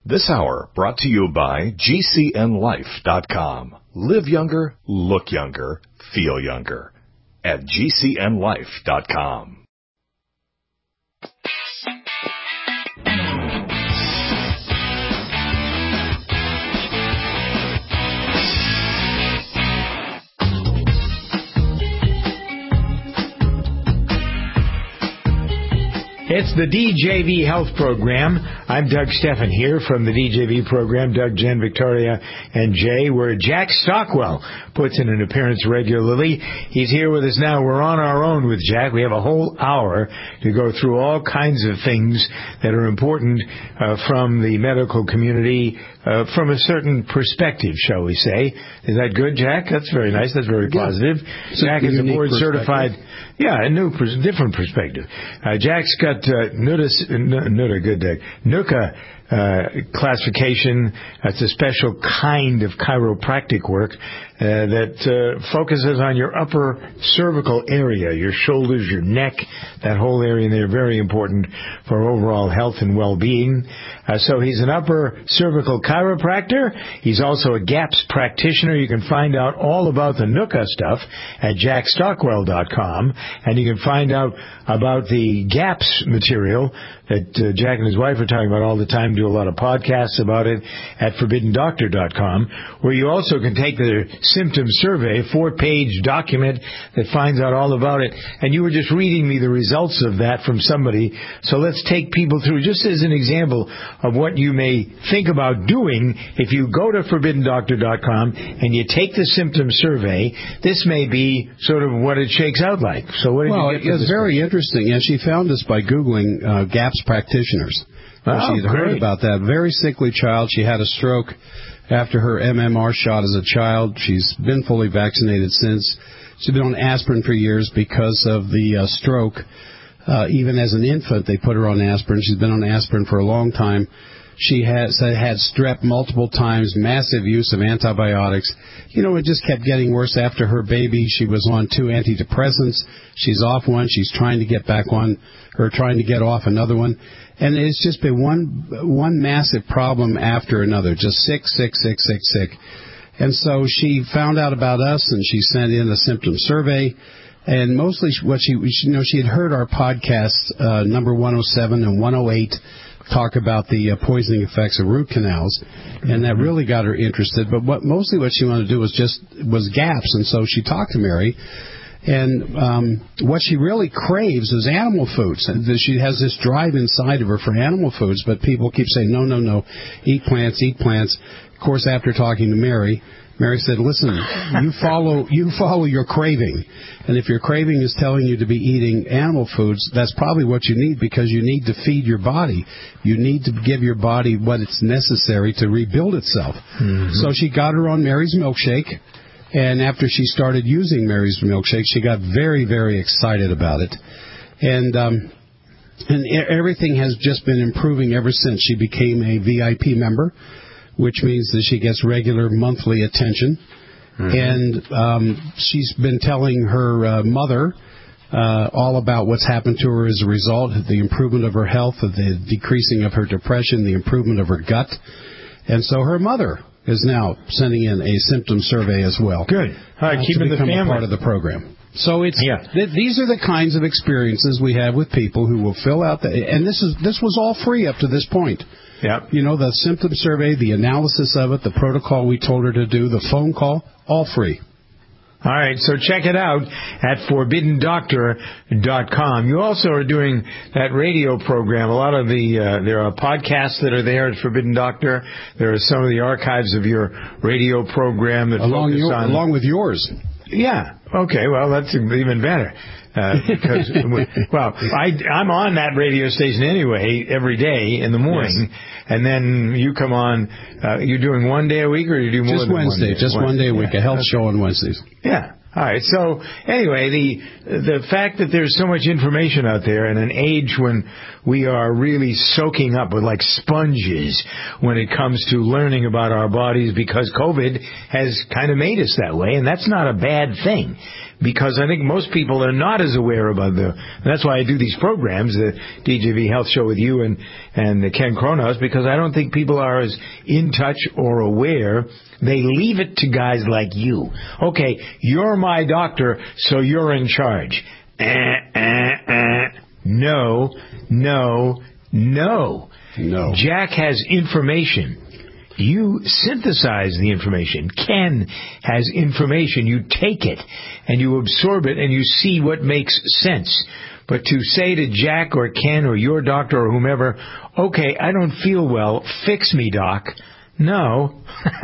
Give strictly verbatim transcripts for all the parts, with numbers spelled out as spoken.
This hour brought to you by G C N life dot com. Live younger, look younger, feel younger at G C N life dot com. It's the D J V Health Program. I'm Doug Steffen here from the D J V program. Doug, Jen, Victoria, and Jay, where Jack Stockwell puts in an appearance regularly. He's here with us now. We're on our own with Jack. We have a whole hour to go through all kinds of things that are important uh, from the medical community, uh, from a certain perspective, shall we say. Is that good, Jack? That's very nice. That's very positive. Yeah. Jack is a board-certified... Yeah, a new, different perspective. Uh, Jack's got uh, N U D A, N U D A, good day, N U C A uh, classification. It's a special kind of chiropractic work uh, that uh, focuses on your upper cervical area, your shoulders, your neck, that whole area. And they're very important for overall health and well-being. Uh, so he's an upper cervical chiropractor. He's also a GAPS practitioner. You can find out all about the N U C A stuff at jack stockwell dot com. And you can find out about the GAPS material that uh, Jack and his wife are talking about all the time, do a lot of podcasts about it at forbidden doctor dot com, where you also can take the symptom survey, a four-page document that finds out all about it. And you were just reading me the results of that from somebody. So let's take people through, just as an example of what you may think about doing if you go to forbidden doctor dot com and you take the symptom survey. This may be sort of what it shakes out like. So what did well, you get? Well, it's very question? interesting. And she found us by Googling uh, GAPS practitioners. Oh, she had great. heard about that. Very sickly child. She had a stroke after her M M R shot as a child. She's been fully vaccinated since. She's been on aspirin for years because of the uh, stroke. Uh, even as an infant, they put her on aspirin. She's been on aspirin for a long time. She has had strep multiple times, massive use of antibiotics. You know, it just kept getting worse after her baby. She was on two antidepressants. She's off one. She's trying to get back on, or trying to get off another one. And it's just been one one massive problem after another, just sick, sick, sick, sick, sick. And so she found out about us, and she sent in a symptom survey. And mostly what she, you know, she had heard our podcasts, uh, number one oh seven and one oh eight, talk about the uh, poisoning effects of root canals, and that really got her interested. But what mostly what she wanted to do was just was GAPS, and so she talked to Mary. And um, what she really craves is animal foods. And she has this drive inside of her for animal foods, but people keep saying, no, no, no, eat plants, eat plants. Of course, after talking to Mary, Mary said, listen, you follow you follow your craving. And if your craving is telling you to be eating animal foods, that's probably what you need, because you need to feed your body. You need to give your body what it's necessary to rebuild itself. Mm-hmm. So she got her on Mary's Milkshake. And after she started using Mary's Milkshake, she got very, very excited about it. And um, and everything has just been improving ever since she became a V I P member, which means that she gets regular monthly attention. Mm-hmm. And um, she's been telling her uh, mother uh, all about what's happened to her as a result, the improvement of her health, the decreasing of her depression, the improvement of her gut. And so her mother is now sending in a symptom survey as well. Good. All right, uh, keeping to become the family a part of the program. So it's yeah. th- these are the kinds of experiences we have with people who will fill out the, and this is this was all free up to this point. Yeah. You know, the symptom survey, the analysis of it, the protocol we told her to do, the phone call, all free. All right, so check it out at forbidden doctor dot com. You also are doing that radio program. A lot of the, uh, there are podcasts that are there at Forbidden Doctor. There are some of the archives of your radio program that along focus your, on... Along with yours. Yeah, okay, well, that's even better. Uh, because, well, I, I'm on that radio station anyway every day in the morning, yes. And then you come on. Uh, you're doing one day a week, or you do more just than Wednesday, one day? just one day a week, yeah. a health okay. show on Wednesdays. Yeah. All right. So anyway, the the fact that there's so much information out there in an age when we are really soaking up with like sponges when it comes to learning about our bodies, because COVID has kind of made us that way, and that's not a bad thing. because I think most people are not as aware about the, and that's why I do these programs, the D J V Health Show with you and, and the Ken Kronos, because I don't think people are as in touch or aware. They leave it to guys like you. Okay, you're my doctor, so you're in charge. Eh, eh, eh. No, no, no. No. Jack has information. You synthesize the information. Ken has information. You take it and you absorb it and you see what makes sense. But to say to Jack or Ken or your doctor or whomever, okay, I don't feel well, fix me, doc. No.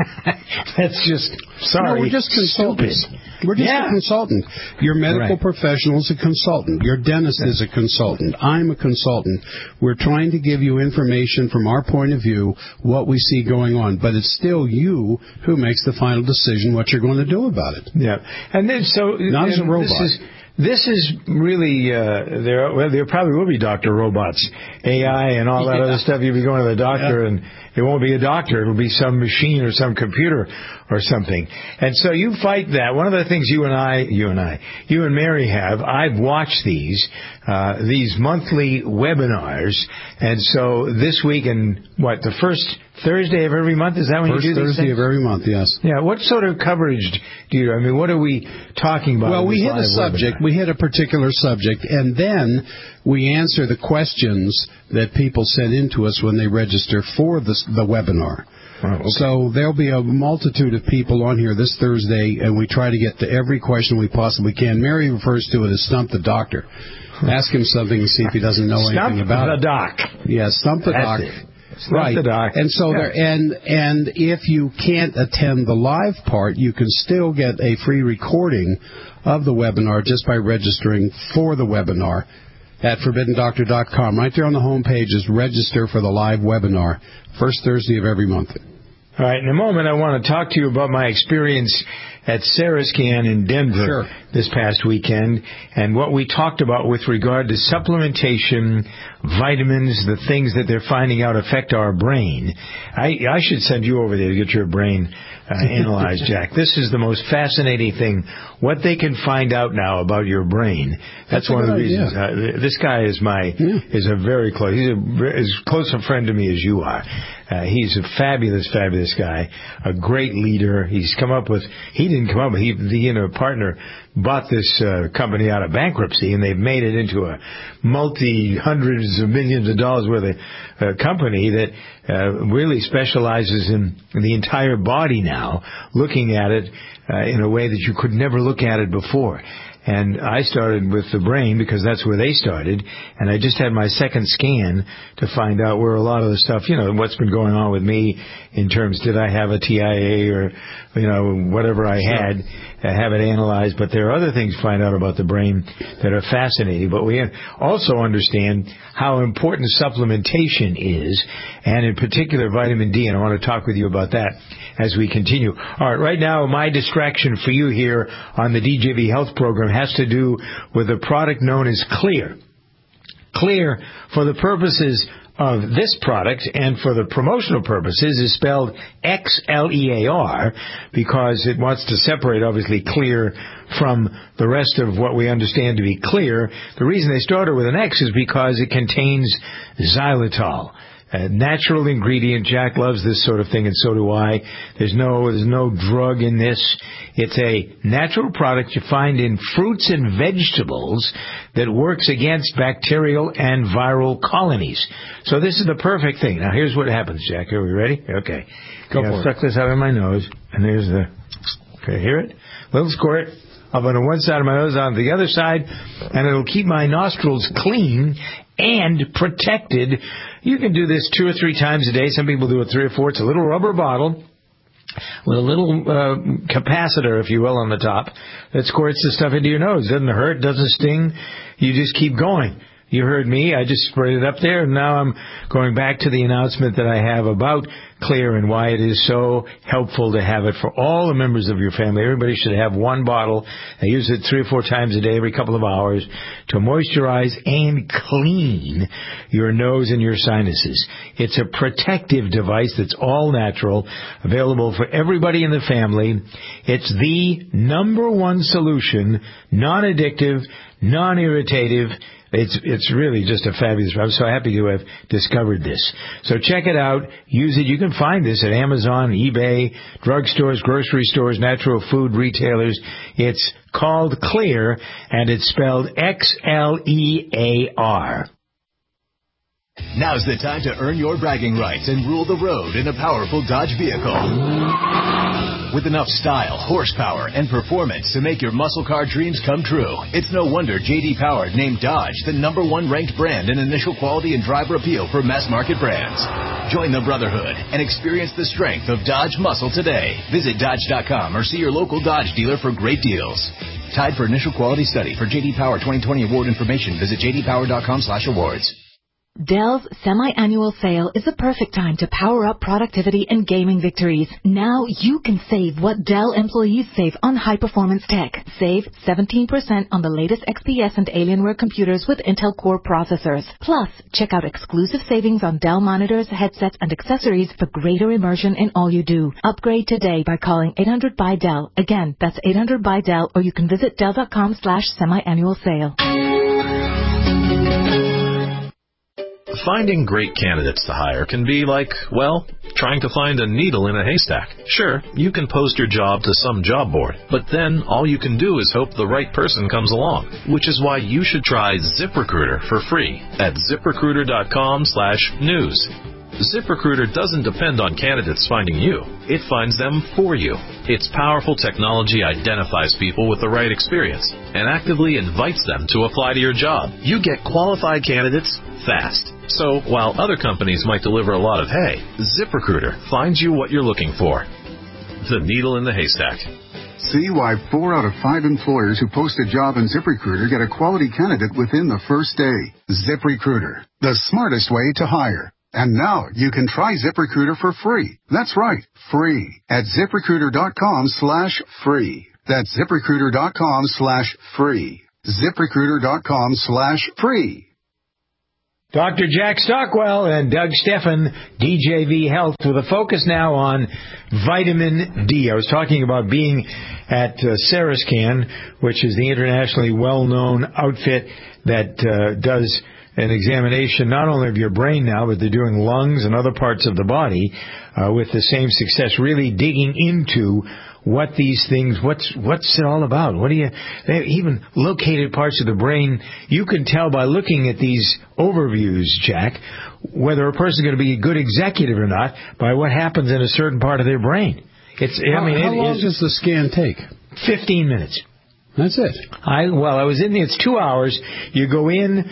That's just, sorry, no, we're just consultants. stupid. We're just yeah. a consultant. Your medical right. professional is a consultant. Your dentist is a consultant. I'm a consultant. We're trying to give you information from our point of view, what we see going on. But it's still you who makes the final decision what you're going to do about it. Yeah. And then, so... Not as a robot. This is, This is really, uh, there well, there probably will be doctor robots, A I and all that yeah. other stuff. You'll be going to the doctor yeah. and it won't be a doctor. It'll be some machine or some computer or something. And so you fight that. One of the things you and I, you and I, you and Mary have, I've watched these, uh, these monthly webinars. And so this week and what, the first Thursday of every month? Is that when First you do these Thursday things? of every month, yes. Yeah. What sort of coverage do you, I mean, what are we talking about? Well, we hit a subject. Webinar? We hit a particular subject, and then we answer the questions that people send in to us when they register for the, the webinar. Oh, okay. So there'll be a multitude of people on here this Thursday, and we try to get to every question we possibly can. Mary refers to it as Stump the Doctor. Ask him something and see if he doesn't know Stump anything about the it. doc. Yeah, Stump the That's Doc. It. Right, the doc. and so yeah. there, and and if you can't attend the live part, you can still get a free recording of the webinar just by registering for the webinar at forbidden doctor dot com. Right there on the home page is register for the live webinar, first Thursday of every month. All right, in a moment I want to talk to you about my experience at Sarascan in Denver sure. this past weekend and what we talked about with regard to supplementation, vitamins, the things that they're finding out affect our brain. I, I should send you over there to get your brain uh, analyzed, Jack. This is the most fascinating thing, what they can find out now about your brain. That's, That's one of the reasons. Uh, this guy is my yeah. is a very close, he's a, as close a friend to me as you are. Uh, he's a fabulous, fabulous guy, a great leader. He's come up with, he didn't come up with, he, he and a partner bought this uh, company out of bankruptcy, and they've made it into a multi-hundreds of millions of dollars worth of uh, company that uh, really specializes in, in the entire body now, looking at it uh, in a way that you could never look at it before. And I started with the brain because that's where they started. And I just had my second scan to find out where a lot of the stuff, you know, what's been going on with me in terms, did I have a T I A or, you know, whatever I had, uh, have it analyzed. But there are other things to find out about the brain that are fascinating. But we also understand how important supplementation is, and in particular vitamin D. And I want to talk with you about that as we continue. All right, right now my distraction for you here on the D J V Health Program has to do with a product known as Clear. Clear, for the purposes of this product and for the promotional purposes, is spelled X L E A R because it wants to separate, obviously, Clear from the rest of what we understand to be Clear. The reason they started with an X is because it contains xylitol. A natural ingredient. Jack loves this sort of thing, and so do I. There's no there's no drug in this. It's a natural product you find in fruits and vegetables that works against bacterial and viral colonies. So this is the perfect thing. Now here's what happens, Jack. Are we ready? Okay. Go for I it. Stuck this out of my nose, and there's the. Okay, hear it? Little squirt up on the one side of my nose, on the other side, and it'll keep my nostrils clean and protected. You can do this two or three times a day. Some people do it three or four. It's a little rubber bottle with a little uh, capacitor, if you will, on the top that squirts the stuff into your nose. Doesn't hurt, doesn't sting. You just keep going. You heard me. I just sprayed it up there, and now I'm going back to the announcement that I have about Clear and why it is so helpful to have it for all the members of your family. Everybody should have one bottle. I use it three or four times a day, every couple of hours, to moisturize and clean your nose and your sinuses. It's a protective device that's all natural, available for everybody in the family. It's the number one solution, non-addictive, non-irritative. It's it's really just a fabulous. I'm so happy to have discovered this. So check it out. Use it. You can find this at Amazon, eBay, drugstores, grocery stores, natural food retailers. It's called Clear, and it's spelled X L E A R. Now's the time to earn your bragging rights and rule the road in a powerful Dodge vehicle. With enough style, horsepower, and performance to make your muscle car dreams come true, it's no wonder J D Power named Dodge the number one ranked brand in initial quality and driver appeal for mass market brands. Join the brotherhood and experience the strength of Dodge muscle today. Visit Dodge dot com or see your local Dodge dealer for great deals. Tied for initial quality study. For J D Power twenty twenty award information, visit j d power dot com slash awards. Dell's semi-annual sale is the perfect time to power up productivity and gaming victories. Now you can save what Dell employees save on high-performance tech. Save seventeen percent on the latest X P S and Alienware computers with Intel Core processors. Plus, check out exclusive savings on Dell monitors, headsets, and accessories for greater immersion in all you do. Upgrade today by calling eight hundred by Dell. Again, that's eight hundred by Dell, or you can visit dell dot com slash semi-annual sale. Finding great candidates to hire can be like, well, trying to find a needle in a haystack. Sure, you can post your job to some job board, but then all you can do is hope the right person comes along, which is why you should try ZipRecruiter for free at zip recruiter dot com slash news. ZipRecruiter doesn't depend on candidates finding you. It finds them for you. Its powerful technology identifies people with the right experience and actively invites them to apply to your job. You get qualified candidates fast. So while other companies might deliver a lot of hay, ZipRecruiter finds you what you're looking for. The needle in the haystack. See why four out of five employers who post a job in ZipRecruiter get a quality candidate within the first day. ZipRecruiter, the smartest way to hire. And now you can try ZipRecruiter for free. That's right, free at zip recruiter dot com slash free. That's zip recruiter dot com slash free. zip recruiter dot com slash free. Doctor Jack Stockwell and Doug Steffen, D J V Health, with a focus now on vitamin D. I was talking about being at uh, Sarascan, which is the internationally well-known outfit that uh, does an examination not only of your brain now, but they're doing lungs and other parts of the body uh, with the same success, really digging into what these things, what's what's it all about? What do you, they even located parts of the brain. You can tell by looking at these overviews, Jack, whether a person's going to be a good executive or not by what happens in a certain part of their brain. It's, I mean, how it, long it's, does the scan take? Fifteen minutes. That's it. I well, I was in there. It's two hours. You go in.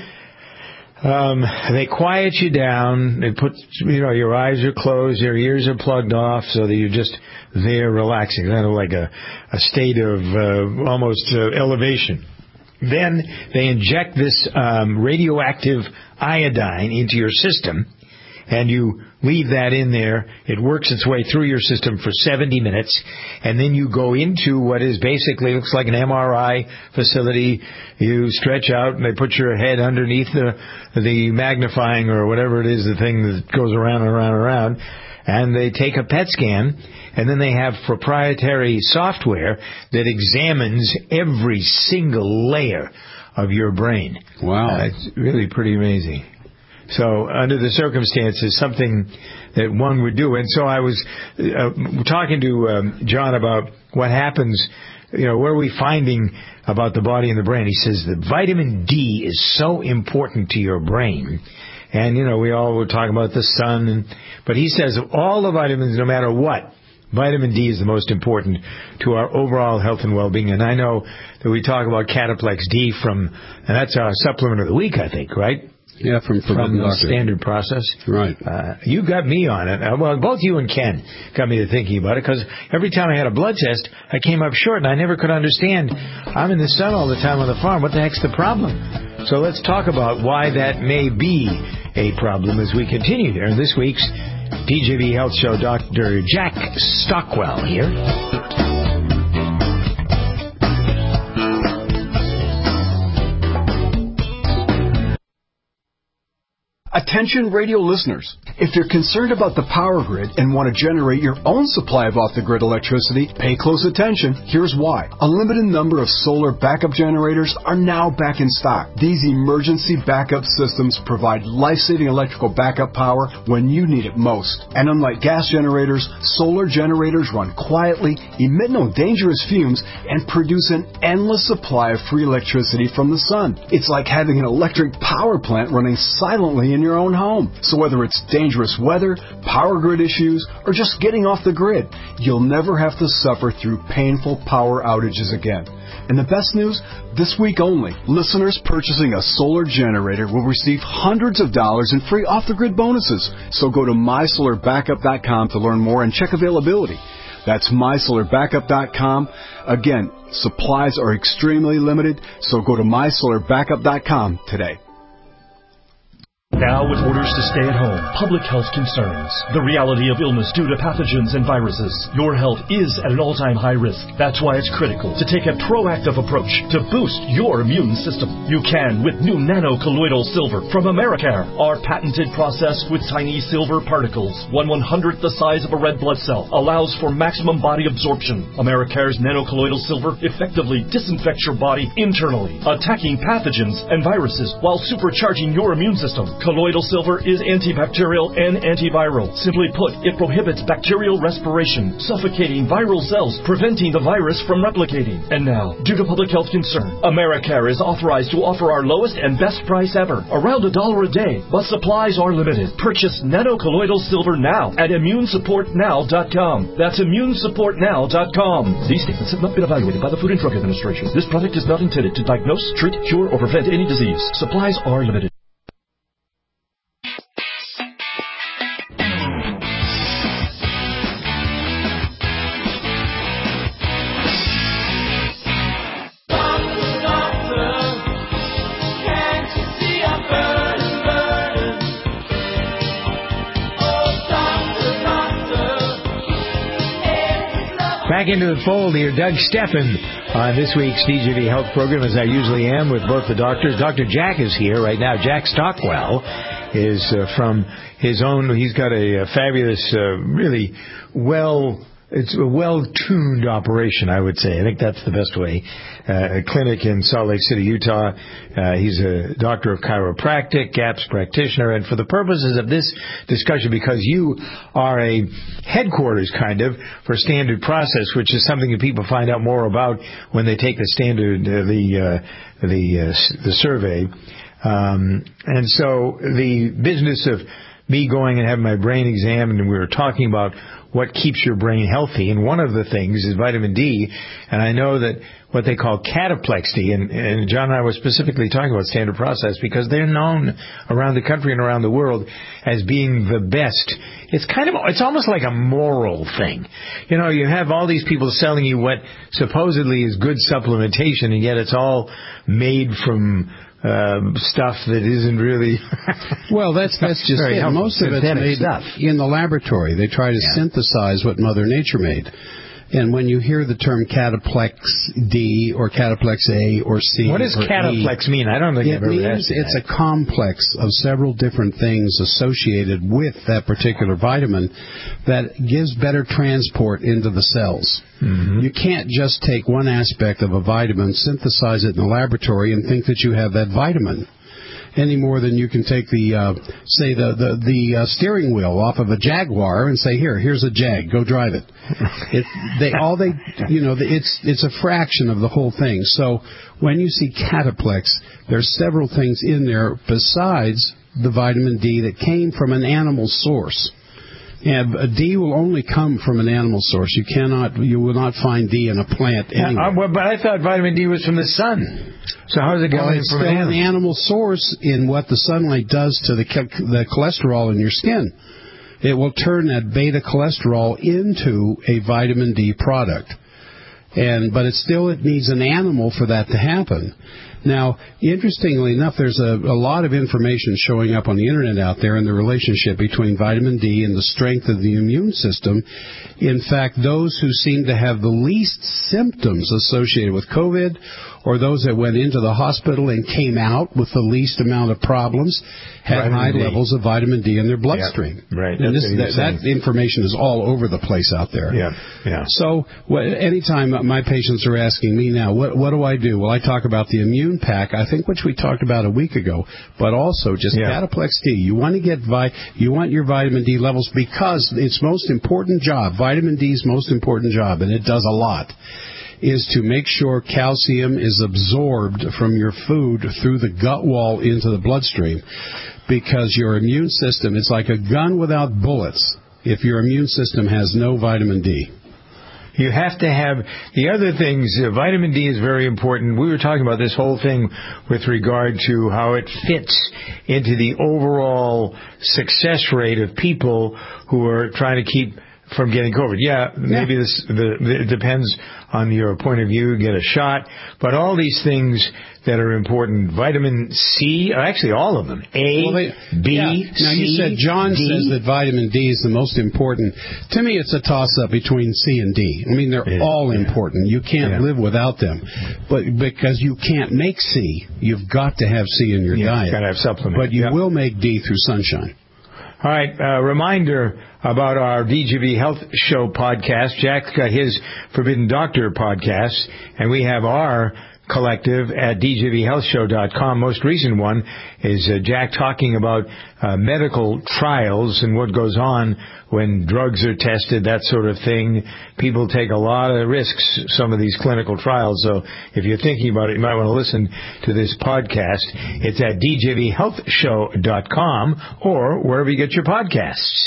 Um, they quiet you down. They put, you know, your eyes are closed, your ears are plugged off, so that you're just there relaxing, kind of like a, a state of uh, almost uh, elevation. Then they inject this um, radioactive iodine into your system, and you leave that in there. It works its way through your system for seventy minutes, and then you go into what is basically looks like an M R I facility. You stretch out, and they put your head underneath the the magnifying or whatever it is, the thing that goes around and around and around, and they take a P E T scan, and then they have proprietary software that examines every single layer of your brain. Wow. Uh, it's really pretty amazing. So under the circumstances, something that one would do. And so I was uh, talking to um, John about what happens, you know, what are we finding about the body and the brain? He says that vitamin D is so important to your brain. And, you know, we all were talking about the sun. And, but he says of all the vitamins, no matter what, vitamin D is the most important to our overall health and well-being. And I know that we talk about Cataplex D from, and that's our supplement of the week, I think, right? Yeah, from from the standard process. Right. Uh, you got me on it. Uh, well, both you and Ken got me to thinking about it, because every time I had a blood test, I came up short, and I never could understand. I'm in the sun all the time on the farm. What the heck's the problem? So let's talk about why that may be a problem as we continue here in this week's D J V Health Show. Doctor Jack Stockwell here. Attention radio listeners. If you're concerned about the power grid and want to generate your own supply of off-the-grid electricity, pay close attention. Here's why. A limited number of solar backup generators are now back in stock. These emergency backup systems provide life-saving electrical backup power when you need it most. And unlike gas generators, solar generators run quietly, emit no dangerous fumes, and produce an endless supply of free electricity from the sun. It's like having an electric power plant running silently in your own home. So whether it's dangerous weather, power grid issues, or just getting off the grid, you'll never have to suffer through painful power outages again. And the best news, this week only, listeners purchasing a solar generator will receive hundreds of dollars in free off-the-grid bonuses. So go to my solar backup dot com to learn more and check availability. That's my solar backup dot com. Again, supplies are extremely limited, so go to my solar backup dot com today. Now with orders to stay at home, public health concerns, the reality of illness due to pathogens and viruses, your health is at an all-time high risk. That's why it's critical to take a proactive approach to boost your immune system. You can with new nano-colloidal silver from Americare, our patented process with tiny silver particles, one one-hundredth the size of a red blood cell, allows for maximum body absorption. Americare's nano-colloidal silver effectively disinfects your body internally, attacking pathogens and viruses while supercharging your immune system. Colloidal silver is antibacterial and antiviral. Simply put, it prohibits bacterial respiration, suffocating viral cells, preventing the virus from replicating. And now, due to public health concern, Americare is authorized to offer our lowest and best price ever, around a dollar a day, but supplies are limited. Purchase nano-colloidal silver now at immune support now dot com. That's immune support now dot com. These statements have not been evaluated by the Food and Drug Administration. This product is not intended to diagnose, treat, cure, or prevent any disease. Supplies are limited. Back into the fold here, Doug Steffen on this week's D J V Health program, as I usually am with both the doctors. Doctor Jack is here right now. Jack Stockwell is uh, from his own, he's got a, a fabulous, uh, really well, it's a well-tuned operation, I would say. I think that's the best way. Uh, a clinic in Salt Lake City, Utah. Uh, he's a doctor of chiropractic, GAPS practitioner, and for the purposes of this discussion, because you are a headquarters kind of for Standard Process, which is something that people find out more about when they take the standard, uh, the uh, the uh, the survey. Um, and so the business of me going and having my brain examined, and we were talking about what keeps your brain healthy, and one of the things is vitamin D, and I know that what they call cataplexy, and, and John and I were specifically talking about Standard Process because they're known around the country and around the world as being the best. It's kind of, it's almost like a moral thing. You know, you have all these people selling you what supposedly is good supplementation, and yet it's all made from Um, stuff that isn't really well, that's that's just it. Helpful. Most of it's made stuff. in the laboratory. They try to yeah. synthesize what Mother Nature made. And when you hear the term cataplex D or cataplex A or C, what does or cataplex E, mean? I don't think it I've ever means asked it's that. a complex of several different things associated with that particular vitamin that gives better transport into the cells. Mm-hmm. You can't just take one aspect of a vitamin, synthesize it in the laboratory, and think that you have that vitamin. Any more than you can take the, uh, say, the the, the uh, steering wheel off of a Jaguar and say, here, here's a Jag, go drive it. it they all they, you know, it's it's a fraction of the whole thing. So when you see cataplex, there's several things in there besides the vitamin D that came from an animal source. And a D will only come from an animal source. You cannot, you will not find D in a plant anywhere. Yeah, but I thought vitamin D was from the sun. So how is it going well, it's from still an animal? an animal source in what the sunlight does to the the cholesterol in your skin. It will turn that beta cholesterol into a vitamin D product. And but it still it needs an animal for that to happen. Now, interestingly enough, there's a, a lot of information showing up on the internet out there in the relationship between vitamin D and the strength of the immune system. In fact, those who seem to have the least symptoms associated with COVID, or those that went into the hospital and came out with the least amount of problems, had vitamin high D. levels of vitamin D in their bloodstream. Yeah, right. And this, that, that, that information is all over the place out there. Yeah, yeah. So wh- anytime my patients are asking me now, what, what do I do? Well, I talk about the immune pack, I think, which we talked about a week ago, but also just yeah. Cataplex D. You want to get vi- you want your vitamin D levels, because its most important job, vitamin D's most important job, and it does a lot, is to make sure calcium is absorbed from your food through the gut wall into the bloodstream, because your immune system, it's like a gun without bullets if your immune system has no vitamin D. You have to have the other things. Uh, vitamin D is very important. We were talking about this whole thing with regard to how it fits into the overall success rate of people who are trying to keep from getting COVID. Yeah, maybe yeah. this the, it depends on your point of view. Get a shot, but all these things that are important. Vitamin C, or actually all of them. A, well, they, B, yeah. Now C, you said John D. says that vitamin D is the most important. To me, it's a toss-up between C and D. I mean, they're yeah. all yeah. important. You can't yeah. live without them, but because you can't make C, you've got to have C in your yeah, diet. Got to have supplement. But you yeah. will make D through sunshine. All right, uh, reminder about our D J V Health Show podcast. Jack's got his Forbidden Doctor podcast, and we have our collective at D J V health show dot com. Most recent one is uh, Jack talking about uh, medical trials and what goes on when drugs are tested, that sort of thing. People take a lot of risks, some of these clinical trials. So if you're thinking about it, you might want to listen to this podcast. It's at D J V health show dot com or wherever you get your podcasts.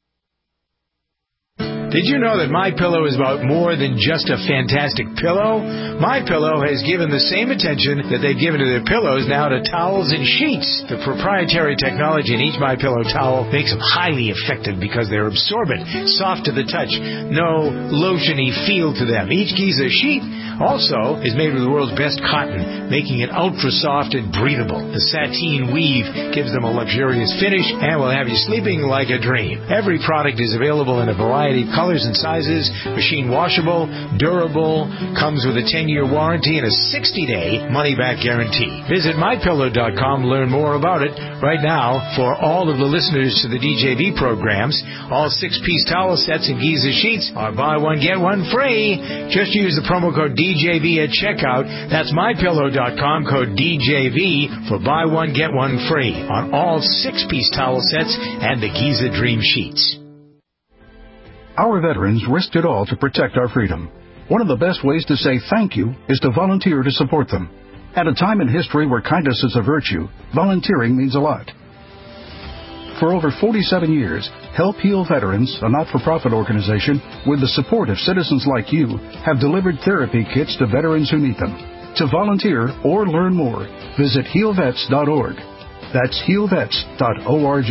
Did you know that MyPillow is about more than just a fantastic pillow? MyPillow has given the same attention that they've given to their pillows now to towels and sheets. The proprietary technology in each MyPillow towel makes them highly effective because they're absorbent, soft to the touch, no lotiony feel to them. Each Giza sheet also is made with the world's best cotton, making it ultra soft and breathable. The sateen weave gives them a luxurious finish and will have you sleeping like a dream. Every product is available in a variety of colors and sizes, machine washable, durable, comes with a ten-year warranty and a sixty-day money-back guarantee. Visit my pillow dot com to learn more about it. Right now, for all of the listeners to the D J V programs, all six-piece towel sets and Giza sheets are buy one, get one free. Just use the promo code D J V at checkout. That's my pillow dot com, code D J V for buy one, get one free on all six-piece towel sets and the Giza Dream Sheets. Our veterans risked it all to protect our freedom. One of the best ways to say thank you is to volunteer to support them. At a time in history where kindness is a virtue, volunteering means a lot. For over forty-seven years, Help Heal Veterans, a not-for-profit organization with the support of citizens like you, have delivered therapy kits to veterans who need them. To volunteer or learn more, visit heal vets dot org. That's heal vets dot org.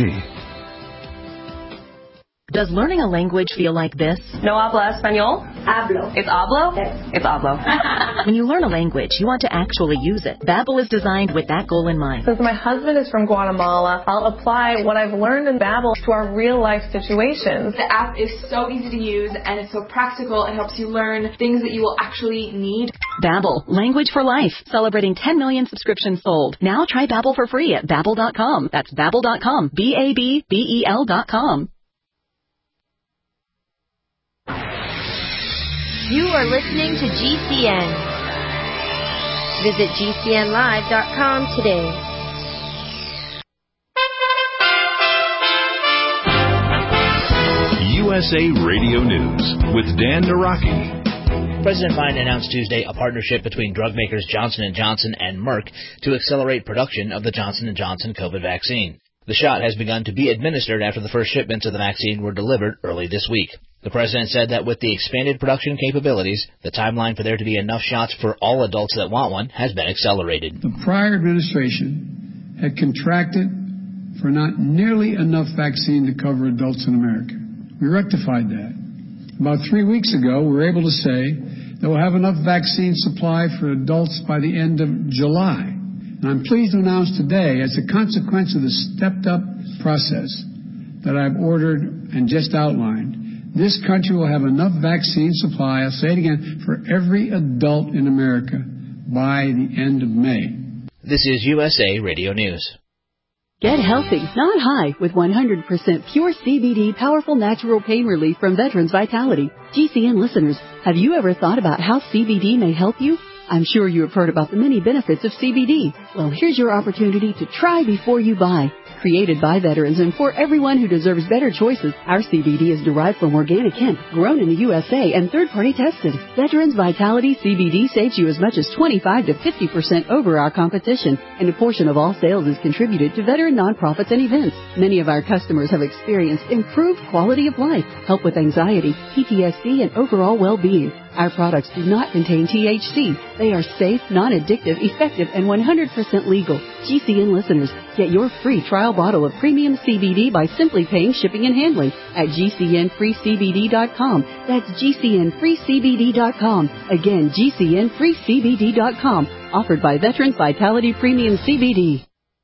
Does learning a language feel like this? No habla español? Hablo. It's hablo? Yes. It's hablo. When you learn a language, you want to actually use it. Babbel is designed with that goal in mind. Since my husband is from Guatemala, I'll apply what I've learned in Babbel to our real-life situations. The app is so easy to use, and it's so practical. It helps you learn things that you will actually need. Babbel, language for life. Celebrating ten million subscriptions sold. Now try Babbel for free at babbel dot com. That's babbel dot com. B A B B E L dot com. You are listening to G C N. Visit G C N live dot com today. U S A Radio News with Dan Naraki. President Biden announced Tuesday a partnership between drug makers Johnson and Johnson and Merck to accelerate production of the Johnson and Johnson COVID vaccine. The shot has begun to be administered after the first shipments of the vaccine were delivered early this week. The president said that with the expanded production capabilities, the timeline for there to be enough shots for all adults that want one has been accelerated. The prior administration had contracted for not nearly enough vaccine to cover adults in America. We rectified that. About three weeks ago, we were able to say that we'll have enough vaccine supply for adults by the end of July. And I'm pleased to announce today, as a consequence of the stepped-up process that I've ordered and just outlined, this country will have enough vaccine supply, I'll say it again, for every adult in America by the end of May. This is U S A Radio News. Get healthy, not high, with one hundred percent pure C B D powerful natural pain relief from Veterans Vitality. G C N listeners, have you ever thought about how C B D may help you? I'm sure you have heard about the many benefits of C B D. Well, here's your opportunity to try before you buy. Created by veterans and for everyone who deserves better choices, our C B D is derived from organic hemp, grown in the U S A and third-party tested. Veterans Vitality C B D saves you as much as twenty-five to fifty percent over our competition, and a portion of all sales is contributed to veteran nonprofits and events. Many of our customers have experienced improved quality of life, help with anxiety, P T S D, and overall well-being. Our products do not contain T H C. They are safe, non-addictive, effective, and one hundred percent legal. G C N listeners, get your free trial bottle of premium C B D by simply paying shipping and handling at G C N free C B D dot com. That's G C N free C B D dot com. Again, G C N free C B D dot com. Offered by Veterans Vitality Premium C B D.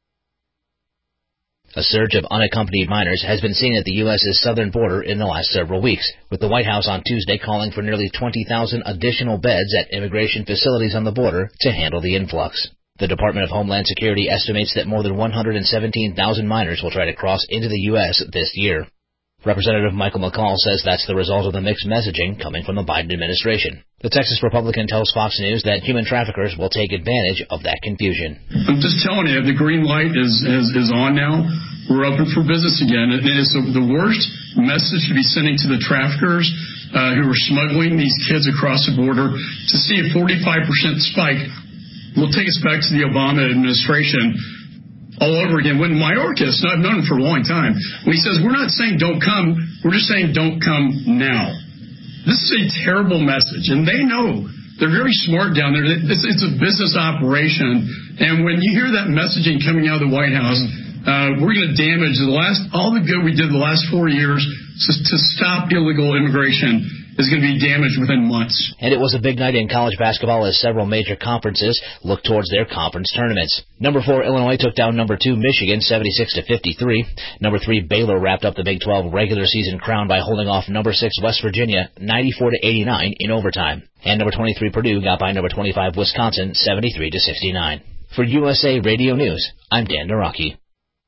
A surge of unaccompanied minors has been seen at the U S.'s southern border in the last several weeks, with the White House on Tuesday calling for nearly twenty thousand additional beds at immigration facilities on the border to handle the influx. The Department of Homeland Security estimates that more than one hundred seventeen thousand minors will try to cross into the U S this year. Representative Michael McCall says that's the result of the mixed messaging coming from the Biden administration. The Texas Republican tells Fox News that human traffickers will take advantage of that confusion. I'm just telling you, the green light is, is, is on now. We're open for business again. It is the worst message to be sending to the traffickers uh, who are smuggling these kids across the border. To see a forty-five percent spike will take us back to the Obama administration all over again. When Mayorkas, I've known him for a long time, when he says, we're not saying don't come, we're just saying don't come now. This is a terrible message, and they know. They're very smart down there. It's, it's a business operation, and when you hear that messaging coming out of the White House, uh, we're going to damage the last, all the good we did the last four years to, to stop illegal immigration is going to be damaged within months. And it was a big night in college basketball as several major conferences look towards their conference tournaments. Number four, Illinois took down number two, Michigan, seventy-six to fifty-three. Number three, Baylor wrapped up the Big twelve regular season crown by holding off number six, West Virginia, ninety-four to eighty-nine in overtime. And number twenty-three, Purdue got by number twenty-five, Wisconsin, seventy-three to sixty-nine. For U S A Radio News, I'm Dan Naraki.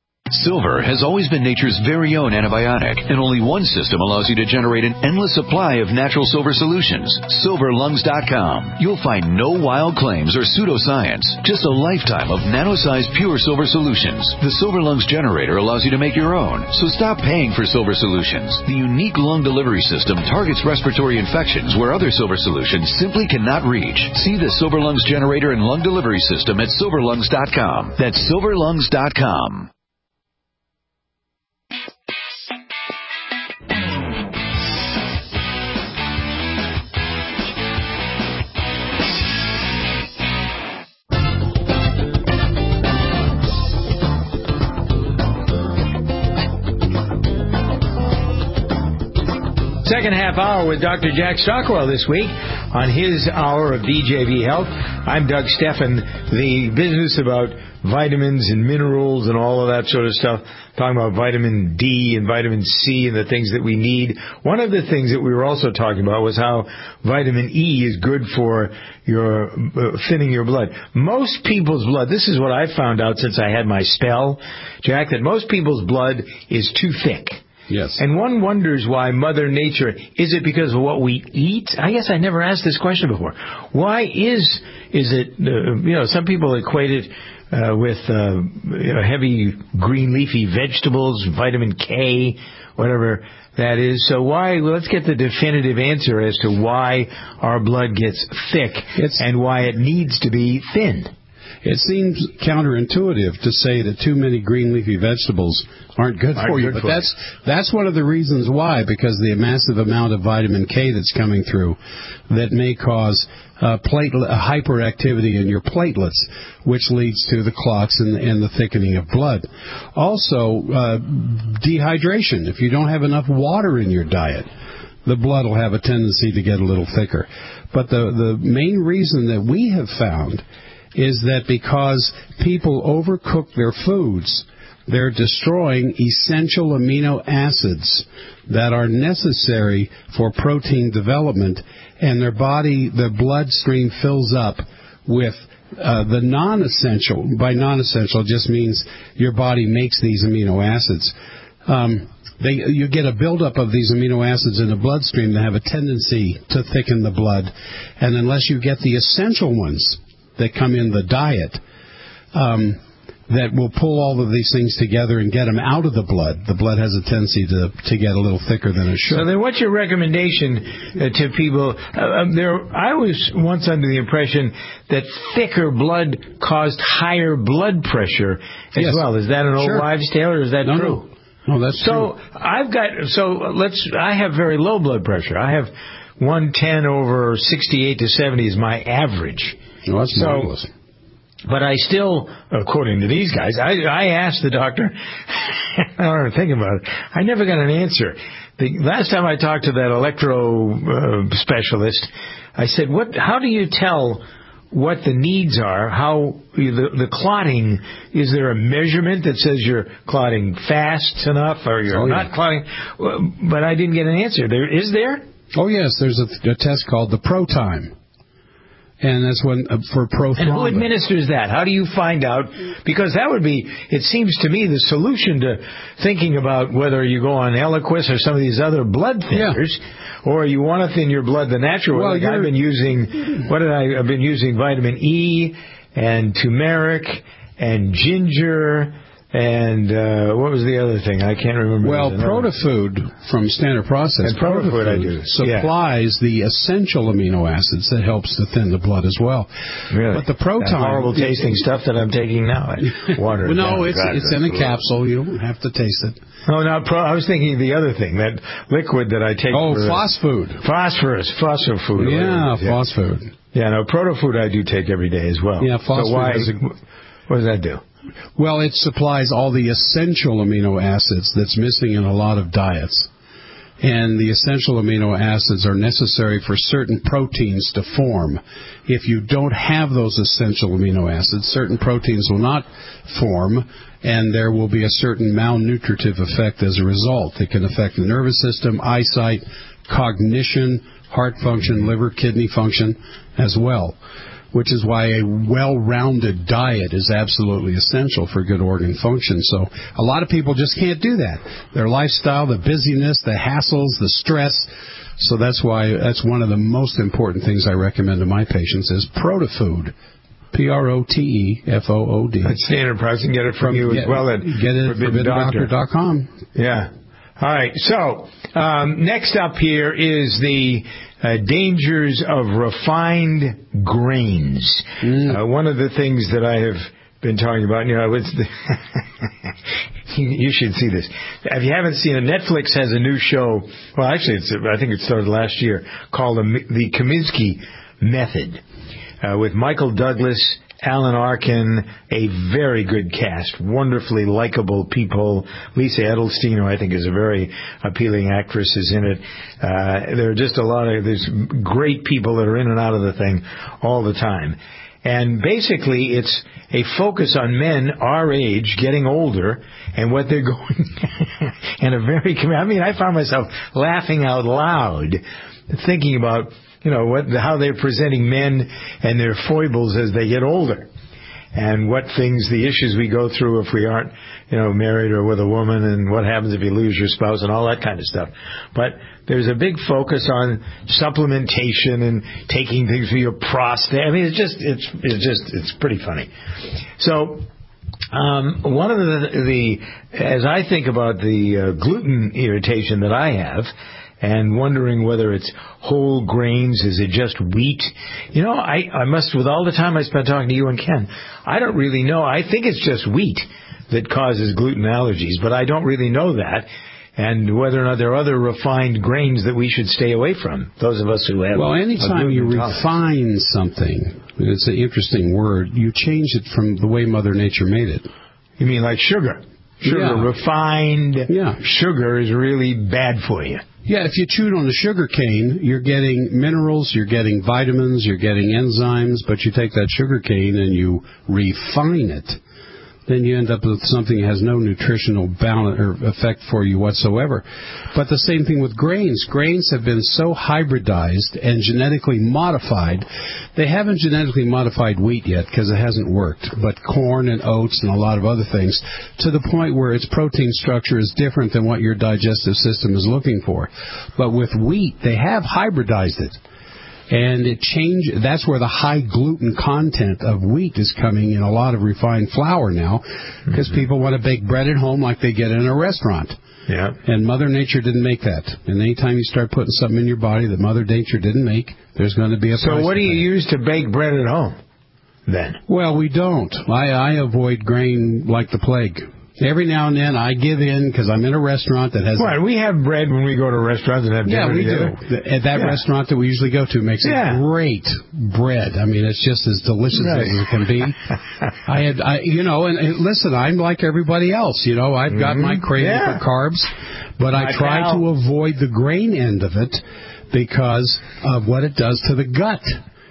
Silver has always been nature's very own antibiotic, and only one system allows you to generate an endless supply of natural silver solutions. silver lungs dot com. You'll find no wild claims or pseudoscience, just a lifetime of nano-sized pure silver solutions. The Silver Lungs generator allows you to make your own, so stop paying for silver solutions. The unique lung delivery system targets respiratory infections where other silver solutions simply cannot reach. See the Silver Lungs generator and lung delivery system at silver lungs dot com. That's silver lungs dot com. Second half hour with Doctor Jack Stockwell this week on his hour of D J V Health. I'm Doug Steffen. The business about vitamins and minerals and all of that sort of stuff, talking about vitamin D and vitamin C and the things that we need. One of the things that we were also talking about was how vitamin E is good for your uh, thinning your blood. Most people's blood, this is what I found out since I had my spell, Jack, that most people's blood is too thick. Yes. And one wonders why Mother Nature, is it because of what we eat? I guess I never asked this question before. Why is, is it, uh, you know, some people equate it uh, with uh, you know, heavy green leafy vegetables, vitamin K, whatever that is. So why, well, let's get the definitive answer as to why our blood gets thick it's, and why it needs to be thin. It seems counterintuitive to say that too many green leafy vegetables aren't good aren't for you, good but for that's it. that's one of the reasons why, because the massive amount of vitamin K that's coming through that may cause uh, platelet uh, hyperactivity in your platelets, which leads to the clots and, and the thickening of blood. Also, uh, dehydration. If you don't have enough water in your diet, the blood will have a tendency to get a little thicker. But the, the main reason that we have found is that because people overcook their foods, they're destroying essential amino acids that are necessary for protein development, and their body, their bloodstream fills up with uh, the non-essential. By non-essential, it just means your body makes these amino acids. Um, they, you get a buildup of these amino acids in the bloodstream that have a tendency to thicken the blood, and unless you get the essential ones that come in the diet, um, that will pull all of these things together and get them out of the blood. The blood has a tendency to to get a little thicker than it should. So then what's your recommendation uh, to people? Uh, there, I was once under the impression that thicker blood caused higher blood pressure as yes. well. Is that an old sure. wives' tale, or is that no, true? No, no that's so true. I've got, so let's, I have very low blood pressure. I have one ten over sixty-eight to seventy is my average. Oh, that's so, marvelous. But I still, according to these guys, I, I asked the doctor, I don't even think about it, I never got an answer. The last time I talked to that electro uh, specialist, I said, "What? How do you tell what the needs are? How the, the clotting, is there a measurement that says you're clotting fast enough or you're oh, not yeah. clotting?" But I didn't get an answer. There is there? Oh, yes, there's a, a test called the ProTime. And that's when uh, for prothrombin. And who administers that? How do you find out? Because that would be, it seems to me, the solution to thinking about whether you go on Eliquis or some of these other blood thinners, yeah. or you want to thin your blood the natural way. Well, like I've been using, what did I, I've been using vitamin E and turmeric and ginger. And uh, what was the other thing? I can't remember. Well, ProtaFood from Standard Process, and ProtaFood I do. supplies yeah. the essential amino acids that helps to thin the blood as well. Really? But the ProTime, that horrible tasting stuff that I'm taking now, water. well, no, it's God, it's in a capsule. You don't have to taste it. No, not pro. I was thinking the other thing, that liquid that I take. Oh, for, Phosfood. Phosphorus, Phosphofood. Yeah, Phosfood. Yeah, no, ProtaFood I do take every day as well. Yeah, Phosfood. So why is it, what does that do? Well, it supplies all the essential amino acids that's missing in a lot of diets. And the essential amino acids are necessary for certain proteins to form. If you don't have those essential amino acids, certain proteins will not form, and there will be a certain malnutritive effect as a result. It can affect the nervous system, eyesight, cognition, heart function, liver, kidney function as well, which is why a well-rounded diet is absolutely essential for good organ function. So a lot of people just can't do that. Their lifestyle, the busyness, the hassles, the stress. So that's why that's one of the most important things I recommend to my patients is ProtaFood. P R O T E F O O D. That's standard price. You can get it from, from you get, as well at get it at forbidden doctor dot com. Yeah. All right. So um, next up here is the uh, dangers of refined grains. Mm. Uh, one of the things that I have been talking about, you know, it's the you should see this. If you haven't seen it, Netflix has a new show. Well, actually, it's I think it started last year, called the, the Kominsky Method, uh, with Michael Douglas, Alan Arkin, a very good cast, wonderfully likable people. Lisa Edelstein, who I think is a very appealing actress, is in it. Uh, there are just a lot of, there's great people that are in and out of the thing all the time. And basically, it's a focus on men our age getting older and what they're going, and a very, I mean, I found myself laughing out loud, thinking about, you know, what, how they're presenting men and their foibles as they get older, and what things, the issues we go through if we aren't, you know, married or with a woman, and what happens if you lose your spouse and all that kind of stuff. But there's a big focus on supplementation and taking things for your prostate. I mean, it's just, it's, it's just, it's pretty funny. So, um, one of the, the, as I think about the uh, gluten irritation that I have, and wondering whether it's whole grains, is it just wheat? You know, I, I must, with all the time I spent talking to you and Ken, I don't really know. I think it's just wheat that causes gluten allergies, but I don't really know that. And whether or not there are other refined grains that we should stay away from, those of us who have. Well, anytime you refine something, it's an interesting word, you change it from the way Mother Nature made it. You mean like sugar? Sugar, yeah. refined yeah. sugar is really bad for you. Yeah, if you chewed on the sugar cane, you're getting minerals, you're getting vitamins, you're getting enzymes, but you take that sugar cane and you refine it, then you end up with something that has no nutritional balance or effect for you whatsoever. But the same thing with grains. Grains have been so hybridized and genetically modified. They haven't genetically modified wheat yet because it hasn't worked, but corn and oats and a lot of other things, to the point where its protein structure is different than what your digestive system is looking for. But with wheat, they have hybridized it. And it changed. That's where the high gluten content of wheat is coming in a lot of refined flour now, because mm-hmm. people want to bake bread at home like they get in a restaurant. Yeah. And Mother Nature didn't make that. And anytime you start putting something in your body that Mother Nature didn't make, there's going to be a price. So what do you use to bake bread at home, then? Well, we don't. I, I avoid grain like the plague. Every now and then I give in because I'm in a restaurant that has... Right, we have bread when we go to restaurants and have dinner Yeah, we together. do. At that yeah. restaurant that we usually go to makes yeah. a great bread. I mean, it's just as delicious right. as it can be. I had, I, you know, and, and listen, I'm like everybody else. You know, I've got mm-hmm. my craving yeah. for carbs, but my I try pal. to avoid the grain end of it because of what it does to the gut.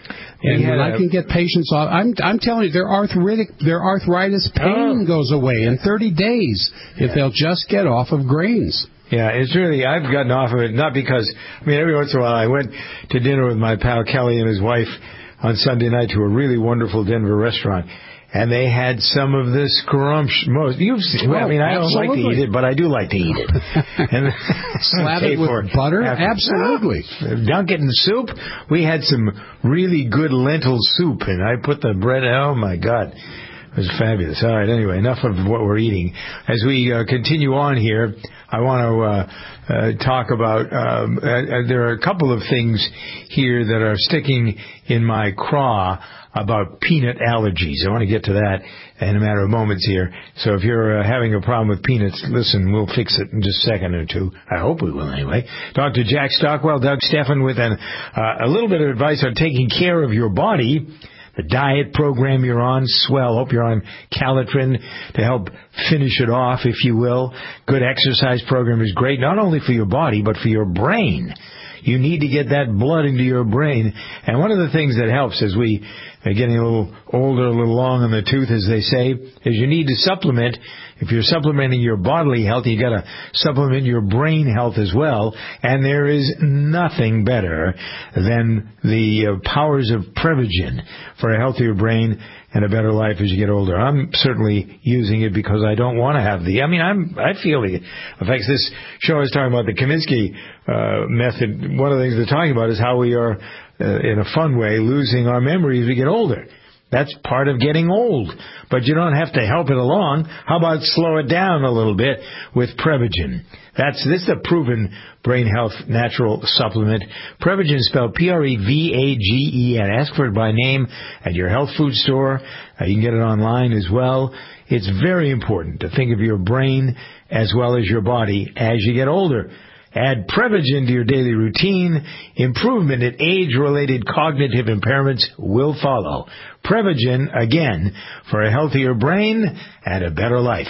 And when I can get patients off, I'm I'm telling you, their arthritic, their arthritis pain oh. goes away in thirty days if yeah. they'll just get off of grains. Yeah, it's really, I've gotten off of it, not because, I mean, every once in a while I went to dinner with my pal Kelly and his wife on Sunday night to a really wonderful Denver restaurant. And they had some of this scrumptious, most, you've seen, well, I mean, I don't like to eat it, but I do like to eat it. And slap it with butter? Absolutely. Dunk it in soup. We had some really good lentil soup, and I put the bread, oh my God. It was fabulous. All right, anyway, enough of what we're eating. As we uh, continue on here, I want to uh, uh, talk about, um, uh, there are a couple of things here that are sticking in my craw about peanut allergies. I want to get to that in a matter of moments here. So if you're uh, having a problem with peanuts, listen, we'll fix it in just a second or two. I hope we will anyway. Doctor Jack Stockwell, Doug Steffen with an, uh, a little bit of advice on taking care of your body. The diet program you're on, swell. Hope you're on Calitrin to help finish it off, if you will. Good exercise program is great, not only for your body, but for your brain. You need to get that blood into your brain. And one of the things that helps as we are getting a little older, a little long in the tooth, as they say, is you need to supplement. If you're supplementing your bodily health, you got to supplement your brain health as well. And there is nothing better than the uh, powers of Prevagen for a healthier brain and a better life as you get older. I'm certainly using it because I don't want to have the, I mean, I'm, I feel the effects. This show is talking about the Kaminsky uh, method. One of the things they're talking about is how we are, uh, in a fun way, losing our memory as we get older. That's part of getting old. But you don't have to help it along. How about slow it down a little bit with Prevagen? That's, this is a proven brain health natural supplement. Prevagen is spelled P R E V A G E N. Ask for it by name at your health food store. Uh, you can get it online as well. It's very important to think of your brain as well as your body as you get older. Add Prevagen to your daily routine. Improvement in age-related cognitive impairments will follow. Prevagen, again, for a healthier brain and a better life.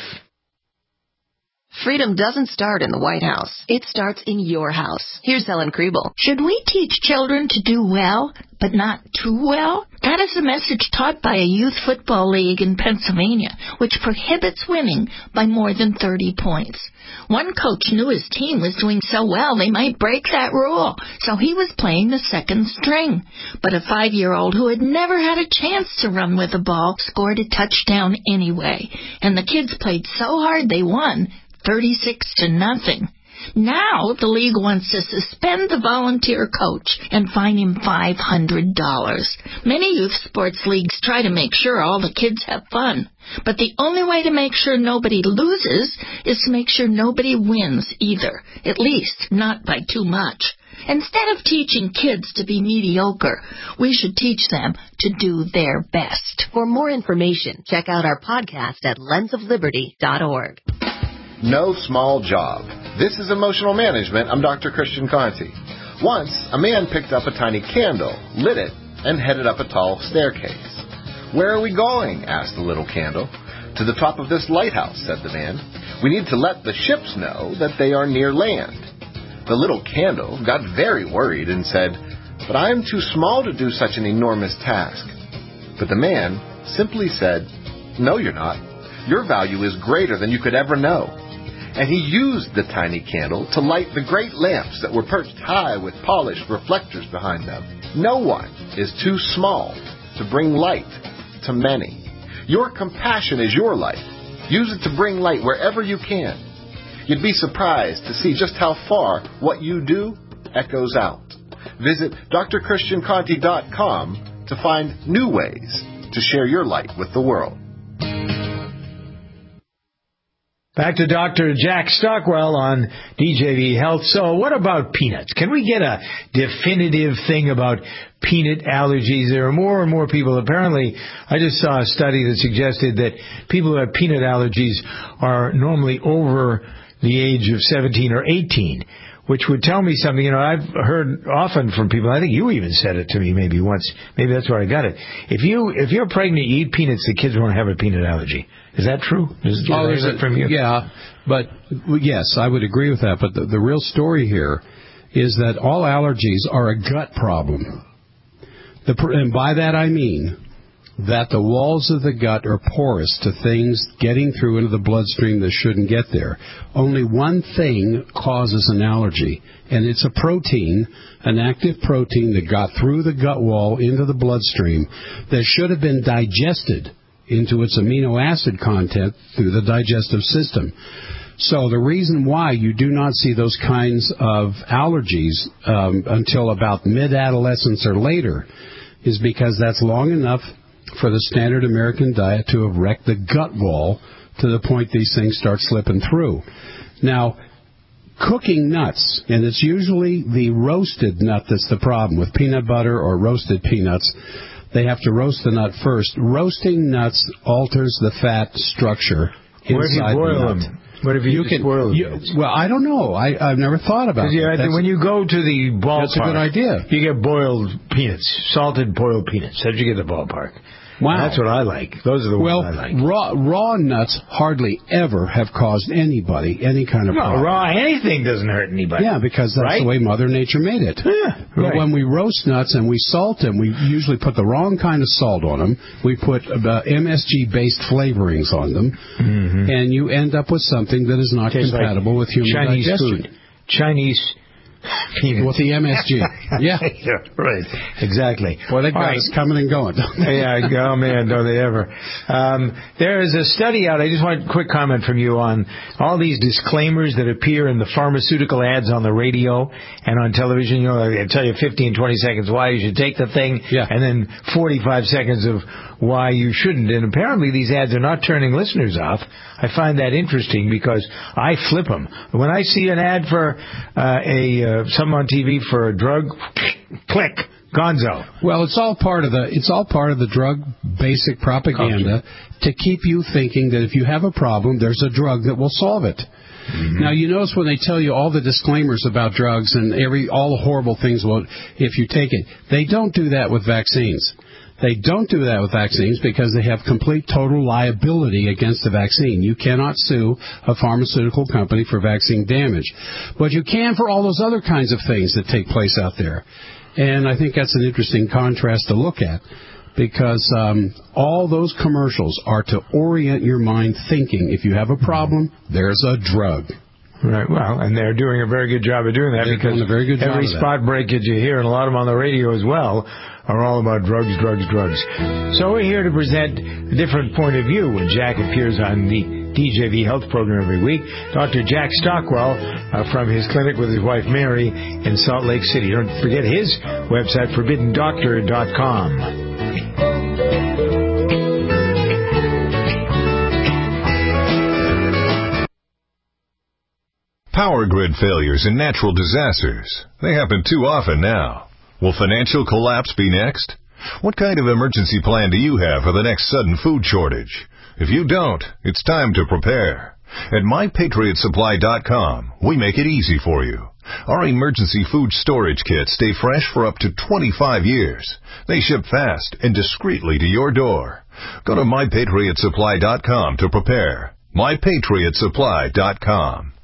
Freedom doesn't start in the White House. It starts in your house. Here's Helen Kriebel. Should we teach children to do well, but not too well? That is a message taught by a youth football league in Pennsylvania, which prohibits winning by more than thirty points. One coach knew his team was doing so well they might break that rule, so he was playing the second string. But a five-year-old who had never had a chance to run with the ball scored a touchdown anyway, and the kids played so hard they won, thirty-six to nothing. Now the league wants to suspend the volunteer coach and fine him five hundred dollars. Many youth sports leagues try to make sure all the kids have fun. But the only way to make sure nobody loses is to make sure nobody wins either, at least not by too much. Instead of teaching kids to be mediocre, we should teach them to do their best. For more information, check out our podcast at lens of liberty dot org. No small job. This is Emotional Management. I'm Doctor Christian Conti. Once, a man picked up a tiny candle, lit it, and headed up a tall staircase. "Where are we going?" asked the little candle. "To the top of this lighthouse," said the man. "We need to let the ships know that they are near land." The little candle got very worried and said, "But I am too small to do such an enormous task." But the man simply said, "No, you're not. Your value is greater than you could ever know." And he used the tiny candle to light the great lamps that were perched high with polished reflectors behind them. No one is too small to bring light to many. Your compassion is your light. Use it to bring light wherever you can. You'd be surprised to see just how far what you do echoes out. Visit D R Christian Conte dot com to find new ways to share your light with the world. Back to Doctor Jack Stockwell on D J V Health. So what about peanuts? Can we get a definitive thing about peanut allergies? There are more and more people. Apparently, I just saw a study that suggested that people who have peanut allergies are normally over the age of seventeen or eighteen, which would tell me something. You know, I've heard often from people, I think you even said it to me maybe once, maybe that's where I got it. If, you, if you're pregnant, you eat peanuts, the kids won't have a peanut allergy. Is that true? Is, is oh, that from you? Yeah, but yes, I would agree with that. But the, the real story here is that all allergies are a gut problem. The, and by that I mean that the walls of the gut are porous to things getting through into the bloodstream that shouldn't get there. Only one thing causes an allergy, and it's a protein, an active protein that got through the gut wall into the bloodstream that should have been digested into its amino acid content through the digestive system. So the reason why you do not see those kinds of allergies um, until about mid-adolescence or later is because that's long enough for the standard American diet to have wrecked the gut wall to the point these things start slipping through. Now, cooking nuts, and it's usually the roasted nut that's the problem with peanut butter or roasted peanuts. They have to roast the nut first. Roasting nuts alters the fat structure inside the nut. Them? What if you, you can boil them? Well, I don't know. I, I've never thought about it. When you go to the ballpark, that's a good idea. You get boiled peanuts, salted boiled peanuts. How'd you get the ballpark? Wow. That's what I like. Those are the well, ones I like. Raw, raw nuts hardly ever have caused anybody any kind of no, problem. Raw anything doesn't hurt anybody. Yeah, because that's right? the way Mother Nature made it. Yeah, but right. when we roast nuts and we salt them, we usually put the wrong kind of salt on them. We put uh, M S G-based flavorings on them, mm-hmm. and you end up with something that is not Tastes compatible like with human Chinese digestion. Food. Chinese peanuts. With the M S G. Yeah. Yeah, right. Exactly. Well, they got right. us coming and going, don't they? Yeah, oh man, don't they ever. Um, there is a study out, I just want a quick comment from you on all these disclaimers that appear in the pharmaceutical ads on the radio and on television. You know, they tell you fifteen, twenty seconds why you should take the thing, yeah. and then forty-five seconds of why you shouldn't. And apparently these ads are not turning listeners off. I find that interesting because I flip them. When I see an ad for uh, a uh, something on T V for a drug, click, gonzo. Well, it's all part of the it's all part of the drug basic propaganda Culture. To keep you thinking that if you have a problem, there's a drug that will solve it. Mm-hmm. Now, you notice when they tell you all the disclaimers about drugs and every all the horrible things, well, if you take it, they don't do that with vaccines. They don't do that with vaccines because they have complete total liability against the vaccine. You cannot sue a pharmaceutical company for vaccine damage. But you can for all those other kinds of things that take place out there. And I think that's an interesting contrast to look at because um, all those commercials are to orient your mind thinking if you have a problem, there's a drug. Right, well, and they're doing a very good job of doing that they're because doing a very good job every spot breakage you hear, and a lot of them on the radio as well, are all about drugs, drugs, drugs. So we're here to present a different point of view when Jack appears on the D J V Health program every week. Doctor Jack Stockwell uh, from his clinic with his wife Mary in Salt Lake City. Don't forget his website, forbidden doctor dot com. Power grid failures and natural disasters. They happen too often now. Will financial collapse be next? What kind of emergency plan do you have for the next sudden food shortage? If you don't, it's time to prepare. At my patriot supply dot com, we make it easy for you. Our emergency food storage kits stay fresh for up to twenty-five years. They ship fast and discreetly to your door. Go to my patriot supply dot com to prepare. my patriot supply dot com.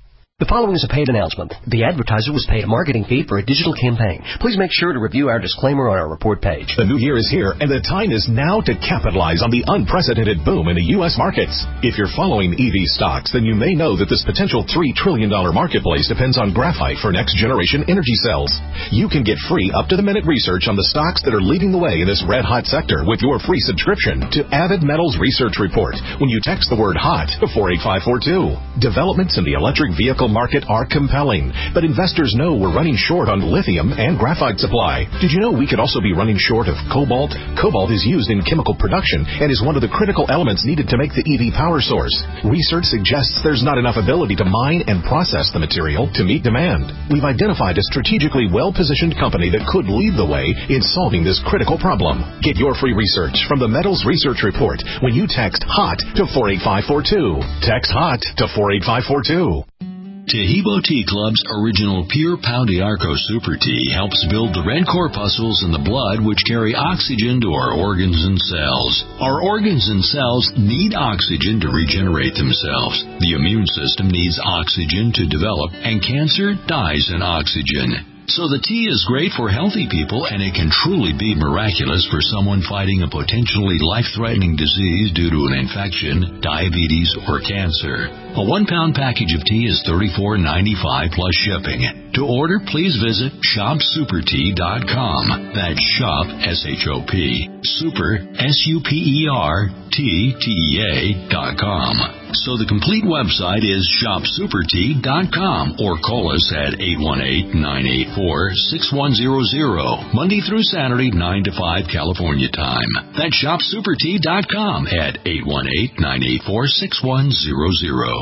The following is a paid announcement. The advertiser was paid a marketing fee for a digital campaign. Please make sure to review our disclaimer on our report page. The new year is here, and the time is now to capitalize on the unprecedented boom in the U S markets. If you're following E V stocks, then you may know that this potential three trillion dollars marketplace depends on graphite for next-generation energy cells. You can get free up-to-the-minute research on the stocks that are leading the way in this red-hot sector with your free subscription to Avid Metals Research Report when you text the word HOT to four eight five four two. Developments in the electric vehicle market are compelling, but investors know we're running short on lithium and graphite supply. Did you know we could also be running short of cobalt? Cobalt is used in chemical production and is one of the critical elements needed to make the E V power source. Research suggests there's not enough ability to mine and process the material to meet demand. We've identified a strategically well-positioned company that could lead the way in solving this critical problem. Get your free research from the Metals Research Report when you text HOT to four eight five four two. Text HOT to four eight five four two. Tahibo Tea Club's original Pure Pau d'Arco Super Tea helps build the red corpuscles in the blood which carry oxygen to our organs and cells. Our organs and cells need oxygen to regenerate themselves. The immune system needs oxygen to develop, and cancer dies in oxygen. So the tea is great for healthy people, and it can truly be miraculous for someone fighting a potentially life-threatening disease due to an infection, diabetes, or cancer. A one-pound package of tea is thirty-four ninety-five plus shipping. To order, please visit shop super tea dot com. That's shop, S H O P, super, S U P E R, T, T E A, dot com. So the complete website is shop super tea dot com, or call us at eight one eight, nine eight four, six one zero zero, Monday through Saturday, nine to five California time. That's shop super tea dot com at eight one eight, nine eight four, six one zero zero.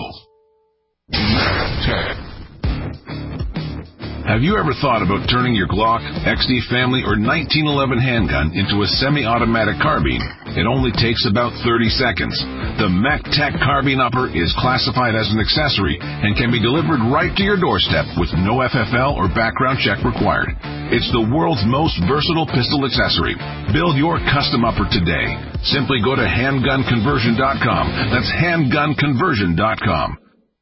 Have you ever thought about turning your Glock, X D Family, or nineteen eleven handgun into a semi-automatic carbine? It only takes about thirty seconds. The MacTac Carbine Upper is classified as an accessory and can be delivered right to your doorstep with no F F L or background check required. It's the world's most versatile pistol accessory. Build your custom upper today. Simply go to handgun conversion dot com. That's handgun conversion dot com.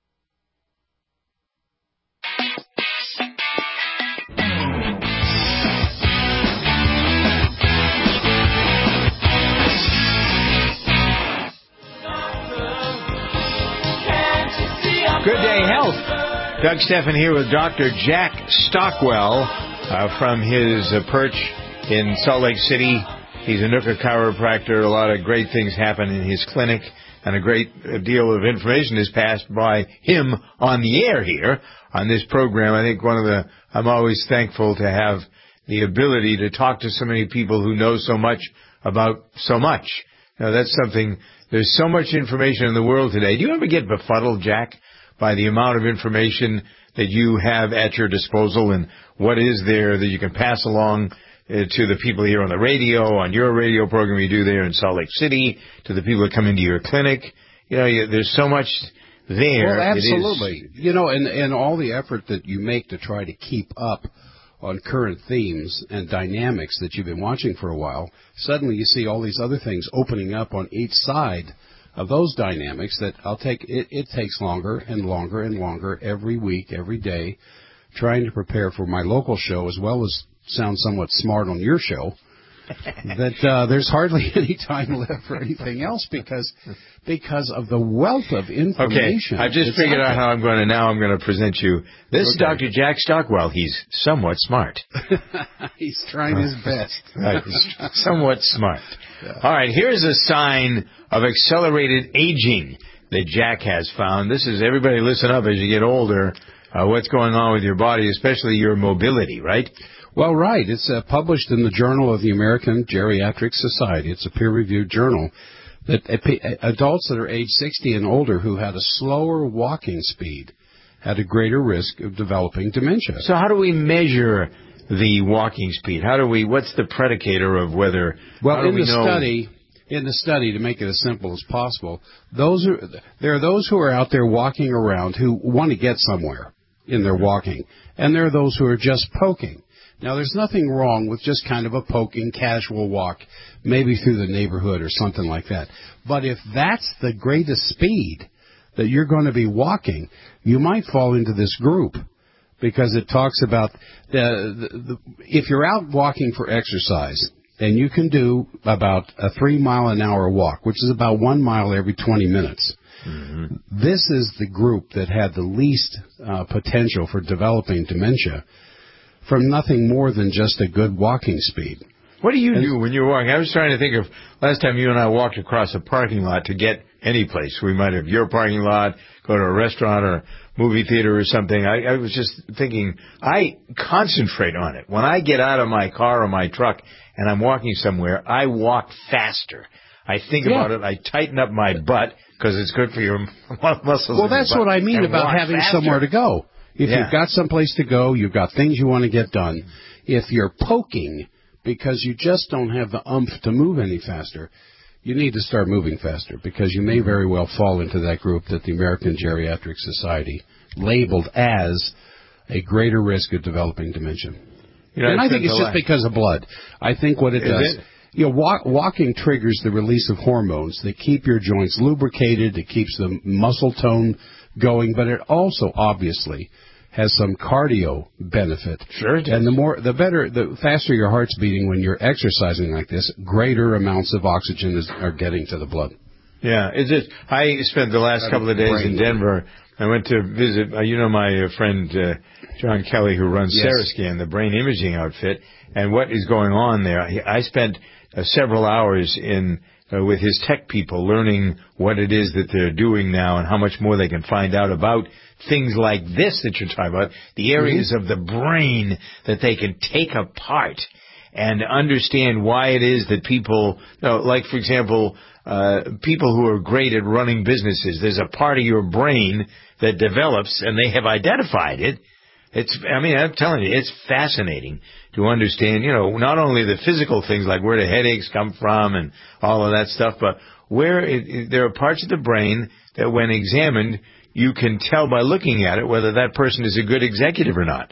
Good Day Health. Doug Steffen here with Doctor Jack Stockwell uh, from his uh, perch in Salt Lake City. He's a Nooka chiropractor. A lot of great things happen in his clinic, and a great deal of information is passed by him on the air here on this program. I think one of the, I'm always thankful to have the ability to talk to so many people who know so much about so much. Now, that's something, there's so much information in the world today. Do you ever get befuddled, Jack, by the amount of information that you have at your disposal, and what is there that you can pass along uh, to the people here on the radio, on your radio program you do there in Salt Lake City, to the people that come into your clinic? You know, you, there's so much there. Well, absolutely. You know, and, and all the effort that you make to try to keep up on current themes and dynamics that you've been watching for a while, suddenly you see all these other things opening up on each side of those dynamics that I'll take, it, it takes longer and longer and longer every week, every day, trying to prepare for my local show as well as sound somewhat smart on your show, that uh, there's hardly any time left for anything else because because of the wealth of information. Okay, I've just figured out how I'm going to, now I'm going to present you. This okay. is Doctor Jack Stockwell. He's somewhat smart. He's trying his best. Right, he's somewhat smart. Yeah. All right, here's a sign of accelerated aging that Jack has found. This is, everybody listen up as you get older, uh, what's going on with your body, especially your mobility, right? Well, right. It's uh, published in the Journal of the American Geriatric Society. It's a peer-reviewed journal that uh, adults that are age sixty and older who had a slower walking speed had a greater risk of developing dementia. So how do we measure the walking speed? How do we, what's the predicator of whether, well, how do in we the know? study, in the study, to make it as simple as possible, those are, there are those who are out there walking around who want to get somewhere in their walking, and there are those who are just poking. Now, there's nothing wrong with just kind of a poking, casual walk, maybe through the neighborhood or something like that. But if that's the greatest speed, that you're going to be walking, you might fall into this group because it talks about the, the, the if you're out walking for exercise and you can do about a three mile an hour walk, which is about one mile every twenty minutes. Mm-hmm. This is the group that had the least uh, potential for developing dementia from nothing more than just a good walking speed. What do you and, do when you're walking? I was trying to think of last time you and I walked across a parking lot to get any place. We might have your parking lot, go to a restaurant or a movie theater or something. I, I was just thinking, I concentrate on it. When I get out of my car or my truck and I'm walking somewhere, I walk faster. I think yeah. about it. I tighten up my butt because it's good for your muscles. Well, that's what I mean about having faster. somewhere to go. If yeah. you've got someplace to go, you've got things you want to get done. If you're poking because you just don't have the oomph to move any faster, you need to start moving faster because you may very well fall into that group that the American Geriatric Society labeled as a greater risk of developing dementia. You know, and I think it's just because of blood. I think what it Is does... It? You know, walk, walking triggers the release of hormones that keep your joints lubricated, it keeps the muscle tone going, but it also obviously has some cardio benefit. Sure it does. And the more, the better, the faster your heart's beating when you're exercising like this, greater amounts of oxygen is, are getting to the blood. Yeah, it's just, I spent the last couple of days in Denver. I went to visit, uh, you know, my uh, friend uh, John Kelly, who runs yes. Sarascan, the brain imaging outfit, and what is going on there. I spent uh, several hours in uh, with his tech people learning what it is that they're doing now and how much more they can find out about things like this that you're talking about, the areas mm-hmm. of the brain that they can take apart and understand why it is that people, you know, like, for example, uh, people who are great at running businesses, there's a part of your brain that develops, and they have identified it. It's, I mean, I'm telling you, it's fascinating to understand, you know, not only the physical things like where the headaches come from and all of that stuff, but where it, it, there are parts of the brain that when examined, you can tell by looking at it whether that person is a good executive or not.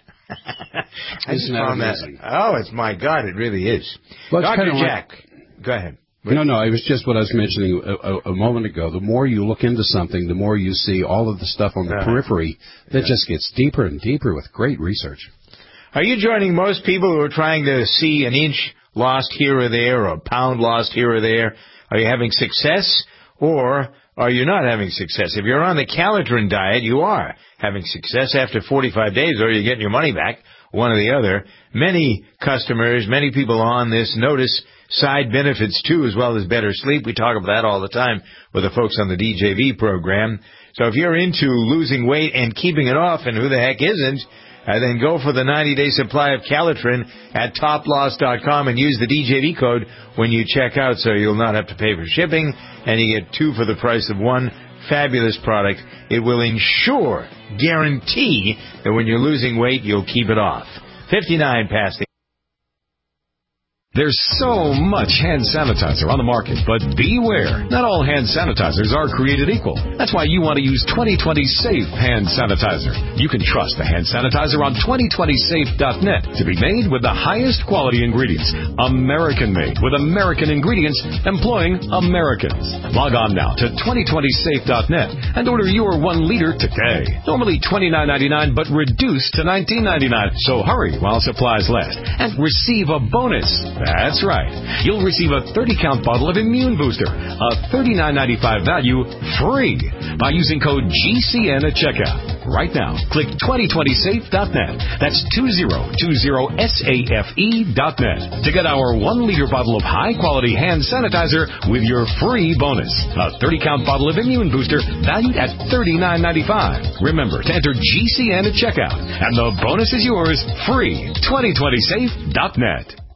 I just found that. Oh, it's my God, it really is. Well, Doctor Jack, like, go ahead. No, no, it was just what I was mentioning a, a, a moment ago. The more you look into something, the more you see all of the stuff on the uh, periphery that yeah. just gets deeper and deeper with great research. Are you joining most people who are trying to see an inch lost here or there or a pound lost here or there? Are you having success or are you not having success? If you're on the Calitrin diet, you are having success after forty-five days, or you're getting your money back, one or the other. Many customers, many people on this notice side benefits, too, as well as better sleep. We talk about that all the time with the folks on the D J V program. So if you're into losing weight and keeping it off, and who the heck isn't, uh, then go for the ninety-day supply of Calitrin at top loss dot com and use the D J V code when you check out so you'll not have to pay for shipping, and you get two for the price of one. Fabulous product. It will ensure, guarantee, that when you're losing weight, you'll keep it off. fifty-nine past the... There's so much hand sanitizer on the market, but beware. Not all hand sanitizers are created equal. That's why you want to use twenty twenty Safe Hand Sanitizer. You can trust the hand sanitizer on twenty twenty safe dot net to be made with the highest quality ingredients. American-made with American ingredients employing Americans. Log on now to twenty twenty safe dot net and order your one liter today. Normally twenty-nine ninety-nine, but reduced to nineteen ninety-nine. So hurry while supplies last and receive a bonus. That's right. You'll receive a thirty count bottle of Immune Booster, a thirty-nine ninety-five value, free by using code G C N at checkout. Right now, click twenty twenty safe dot net. That's two zero two zero safe dot net to get our one liter bottle of high-quality hand sanitizer with your free bonus. A thirty count bottle of Immune Booster valued at thirty-nine ninety-five. Remember to enter G C N at checkout, and the bonus is yours free. twenty twenty safe dot net.